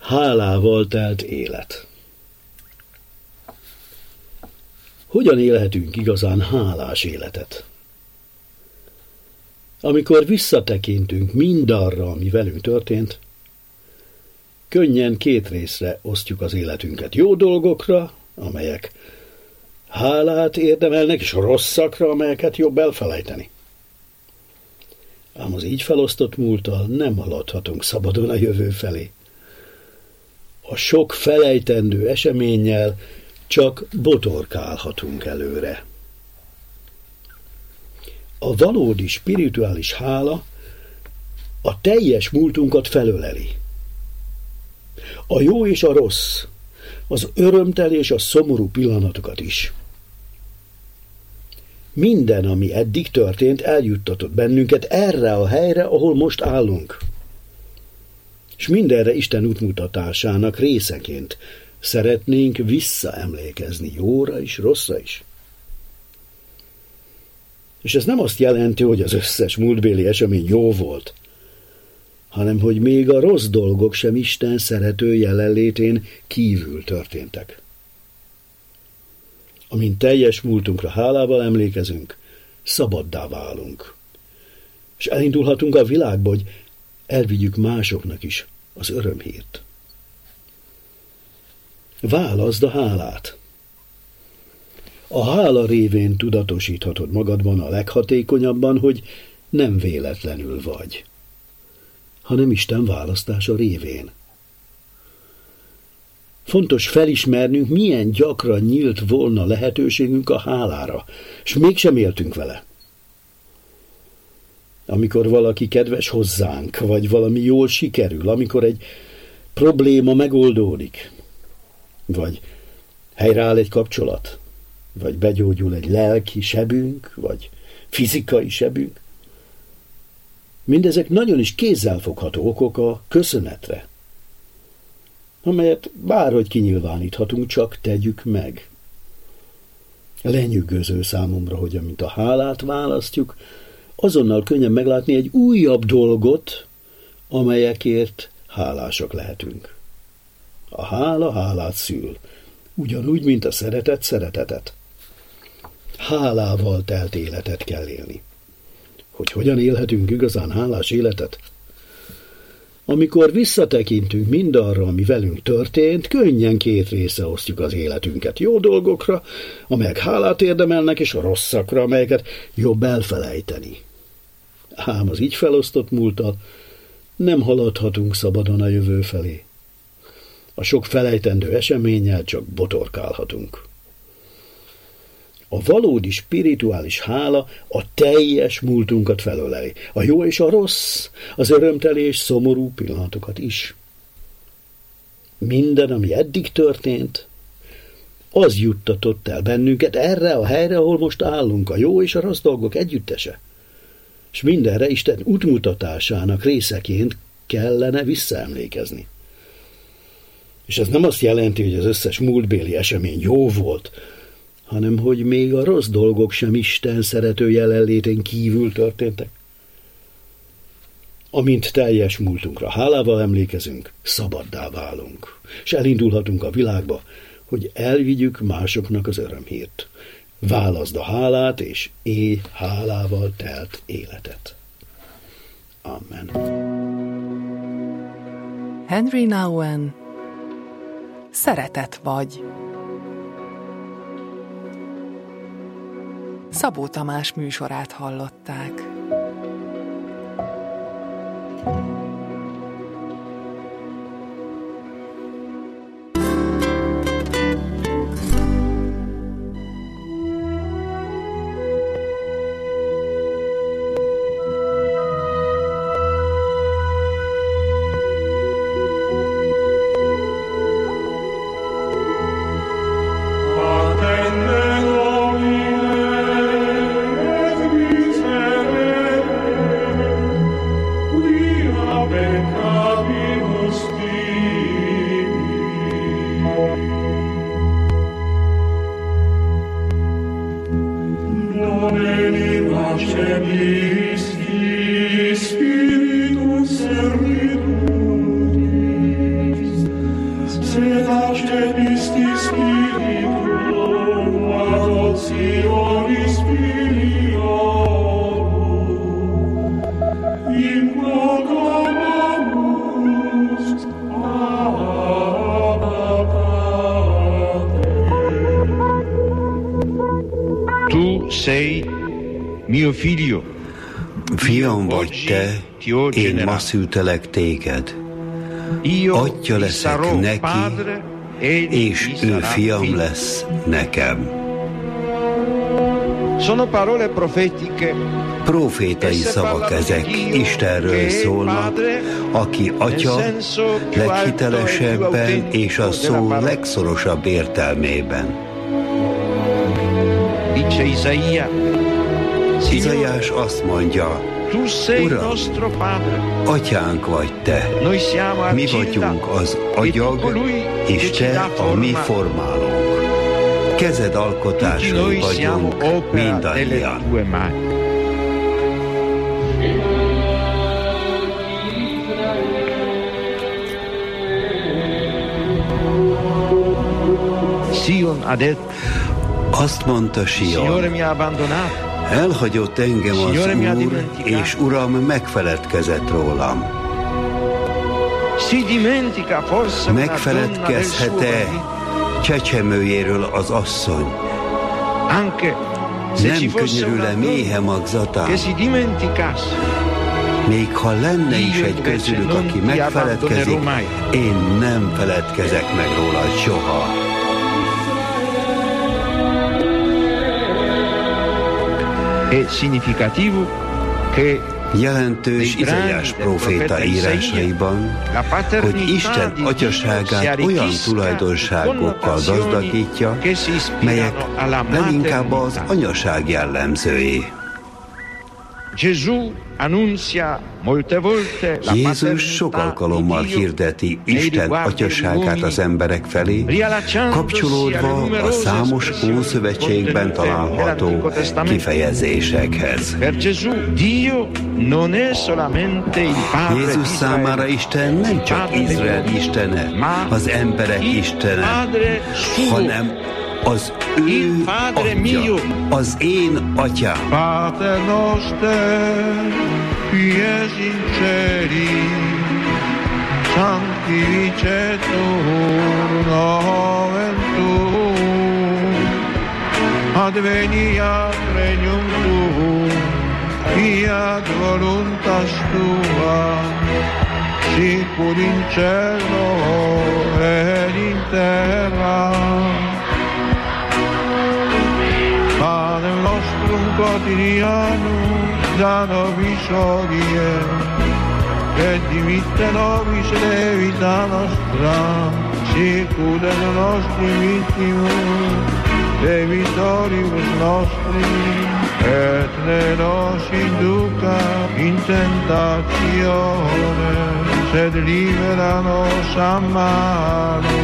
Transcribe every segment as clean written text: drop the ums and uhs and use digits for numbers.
Hálával telt élet. Hogyan élhetünk igazán hálás életet? Amikor visszatekintünk mindarra, ami velünk történt, könnyen két részre osztjuk az életünket. Jó dolgokra, amelyek hálát érdemelnek, és rosszakra, amelyeket jobb elfelejteni. Ám az így felosztott múlttal nem haladhatunk szabadon a jövő felé. A sok felejtendő eseménnyel csak botorkálhatunk előre. A valódi spirituális hála a teljes múltunkat felöleli. A jó és a rossz, az örömteli és a szomorú pillanatokat is. Minden, ami eddig történt, eljuttatott bennünket erre a helyre, ahol most állunk. És mindenre Isten útmutatásának részeként szeretnénk visszaemlékezni jóra is, rosszra is. És ez nem azt jelenti, hogy az összes múltbéli esemény jó volt, hanem hogy még a rossz dolgok sem Isten szerető jelenlétén kívül történtek. Amint teljes múltunkra hálával emlékezünk, szabaddá válunk. És elindulhatunk a világba, hogy elvigyük másoknak is az örömhírt. Válaszd a hálát. A hála révén tudatosíthatod magadban a leghatékonyabban, hogy nem véletlenül vagy, hanem Isten választása révén. Fontos felismernünk, milyen gyakran nyílt volna lehetőségünk a hálára, és mégsem éltünk vele. Amikor valaki kedves hozzánk, vagy valami jól sikerül, amikor egy probléma megoldódik, vagy helyreáll egy kapcsolat, vagy begyógyul egy lelki sebünk, vagy fizikai sebünk. Mindezek nagyon is kézzelfogható okok a köszönetre, amelyet bárhogy kinyilváníthatunk, csak tegyük meg. Lenyűgöző számomra, hogy amint a hálát választjuk, azonnal könnyen meglátni egy újabb dolgot, amelyekért hálásak lehetünk. A hála hálát szül, ugyanúgy, mint a szeretet szeretetet. Hálával telt életet kell élni. Hogy hogyan élhetünk igazán hálás életet? Amikor visszatekintünk mindarra, ami velünk történt, könnyen két része osztjuk az életünket. Jó dolgokra, amelyek hálát érdemelnek, és a rosszakra, amelyeket jobb elfelejteni. Ám az így felosztott múlttal nem haladhatunk szabadon a jövő felé. A sok felejtendő eseménnyel csak botorkálhatunk. A valódi spirituális hála a teljes múltunkat felöleli. A jó és a rossz, az örömteli és szomorú pillanatokat is. Minden, ami eddig történt, az juttatott el bennünket erre a helyre, ahol most állunk, a jó és a rossz dolgok együttese. És mindenre Isten útmutatásának részeként kellene visszaemlékezni. És ez nem azt jelenti, hogy az összes múltbéli esemény jó volt, hanem hogy még a rossz dolgok sem Isten szerető jelenlétén kívül történtek. Amint teljes múltunkra hálával emlékezünk, szabaddá válunk, és elindulhatunk a világba, hogy elvigyük másoknak az örömhírt. Válaszd a hálát, és élj hálával telt életet. Amen. Henry Nouwen, Szeretet vagy. Szabó Tamás műsorát hallották. Spiritus Servitutis sei mio figlio. Fiam vagy te, én ma szültelek téged. Atya leszek neki, és ő fiam lesz nekem. Sono parole profetiche. Profétai szavak ezek, Istenről szólnak, aki Atya leghitelesebben és a szó legszorosabb értelmében. Izaiás azt mondja, Uram, Atyánk vagy te, mi vagyunk az agyag, és te a mi formálónk. Kezed alkotásai vagyunk mindannyian. Azt mondta Sion, elhagyott engem az Úr, és Uram megfeledkezett rólam. Megfeledkezhet-e csecsemőjéről az asszony? Nem könyörül-e méhe magzatán? Még ha lenne is egy közülük, aki megfeledkezik, én nem feledkezek meg rólad soha. Jelentős Izaiás próféta írásaiban, hogy Isten atyaságát olyan tulajdonságokkal gazdagítja, melyek leginkább az anyaság jellemzői. Jézus sok alkalommal hirdeti Isten atyaságát az emberek felé, kapcsolódva a számos Ószövetségben található kifejezésekhez. Jézus számára Isten nem csak Izrael istene, az emberek istene, hanem az ő Atya, az én Atyám. Pater noster, qui es in celi, sanctificetur nomen tuum, adveniat regnum tuum, fiat voluntas tua, sicur in cielo et in terra. Panem nostrum quotidianum da nobis hodie, et dimitte nobis debita nostra, sicur et nostri vittimus debitoribus nostri, et ne nos induca in tentatione, sed libera nos a malo.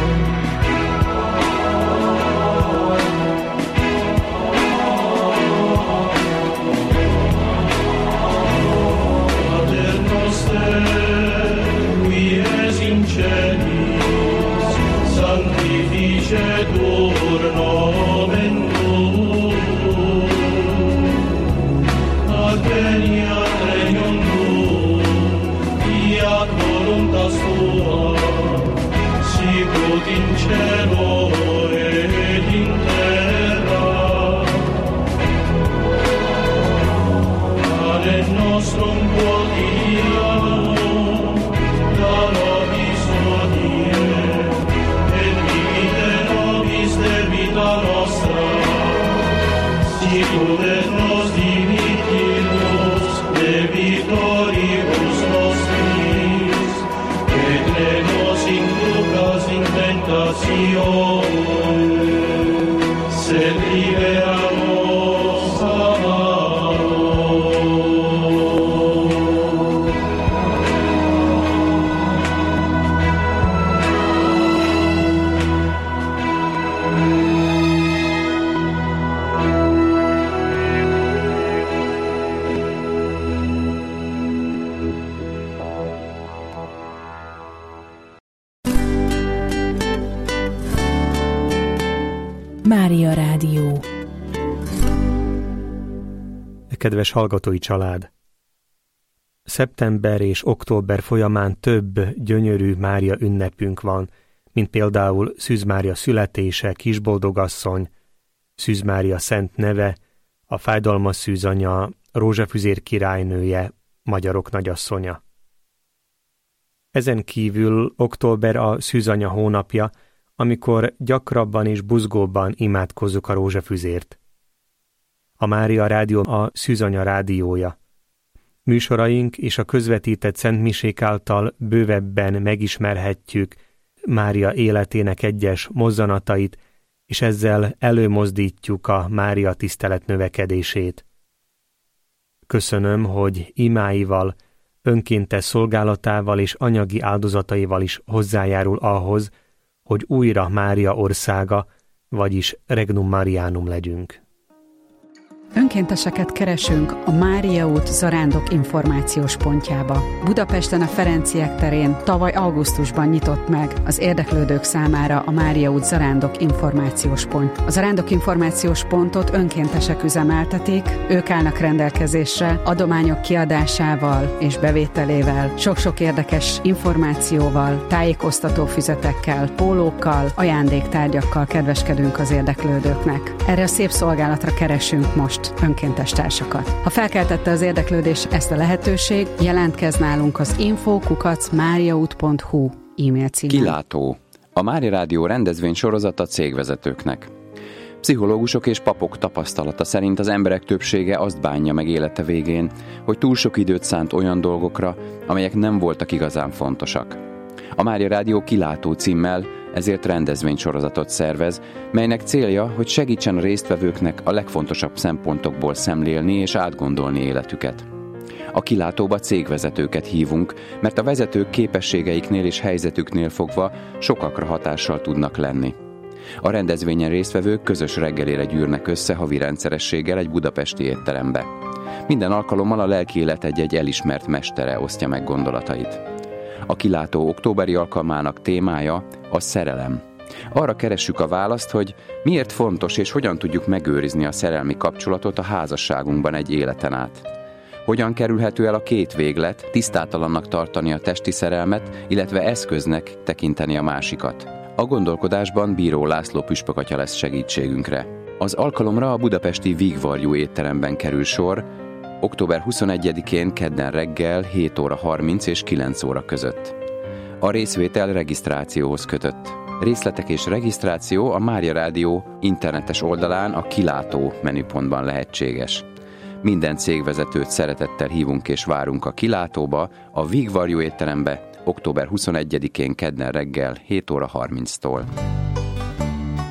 Sanctificetur nomen tuum, adveniat regnum tuum, fiat voluntas tua, sicut in cielo et in terra. Panem nostrum quotidianum da nobis hodie, debita nostra, sicur et nos dimittimus debitoribus nostris, et ne nos inducas in tentatione, sed libera nos a malo. Mária Rádió. Kedves hallgatói család! Szeptember és október folyamán több gyönyörű Mária ünnepünk van, mint például Szűz Mária születése, Kisboldogasszony, Szűz Mária szent neve, a fájdalmas szűzanya, Rózsafüzér királynője, magyarok nagyasszonya. Ezen kívül október a szűzanya hónapja, amikor gyakrabban és buzgóbban imádkozzuk a rózsafüzért. A Mária Rádió a szűzanya rádiója. Műsoraink és a közvetített szentmisék által bővebben megismerhetjük Mária életének egyes mozzanatait, és ezzel előmozdítjuk a Mária tisztelet növekedését. Köszönöm, hogy imáival, önkéntes szolgálatával és anyagi áldozataival is hozzájárul ahhoz, hogy újra Mária országa, vagyis Regnum Marianum legyünk. Önkénteseket keresünk a Mária út Zarándok információs pontjába. Budapesten a Ferenciek terén tavaly augusztusban nyitott meg az érdeklődők számára a Mária út Zarándok információs pont. A Zarándok információs pontot önkéntesek üzemeltetik, ők állnak rendelkezésre adományok kiadásával és bevételével, sok-sok érdekes információval, tájékoztató füzetekkel, pólókkal, ajándéktárgyakkal kedveskedünk az érdeklődőknek. Erre a szép szolgálatra keresünk most önkéntes társakat. Ha felkeltette az érdeklődés ezt a lehetőség, jelentkezz nálunk az info@mariaút.hu e-mail címen. Kilátó. A Mária Rádió rendezvény sorozata cégvezetőknek. Pszichológusok és papok tapasztalata szerint az emberek többsége azt bánja meg élete végén, hogy túl sok időt szánt olyan dolgokra, amelyek nem voltak igazán fontosak. A Mária Rádió Kilátó címmel ezért rendezvénysorozatot szervez, melynek célja, hogy segítsen a résztvevőknek a legfontosabb szempontokból szemlélni és átgondolni életüket. A Kilátóba cégvezetőket hívunk, mert a vezetők képességeiknél és helyzetüknél fogva sokakra hatással tudnak lenni. A rendezvényen résztvevők közös reggelére gyűrnek össze havi rendszerességgel egy budapesti étterembe. Minden alkalommal a lelki élet egy elismert mestere osztja meg gondolatait. A Kilátó októberi alkalmának témája a szerelem. Arra keressük a választ, hogy miért fontos és hogyan tudjuk megőrizni a szerelmi kapcsolatot a házasságunkban egy életen át. Hogyan kerülhető el a két véglet, tisztátalannak tartani a testi szerelmet, illetve eszköznek tekinteni a másikat. A gondolkodásban Bíró László püspökatya lesz segítségünkre. Az alkalomra a budapesti Vigvarjú étteremben kerül sor, október 21-én kedden reggel 7 óra 30 és 9 óra között. A részvétel regisztrációhoz kötött. Részletek és regisztráció a Mária Rádió internetes oldalán a Kilátó menüpontban lehetséges. Minden cégvezetőt szeretettel hívunk és várunk a Kilátóba, a Vigvarjú étterembe, október 21-én kedden reggel 7 óra 30-tól.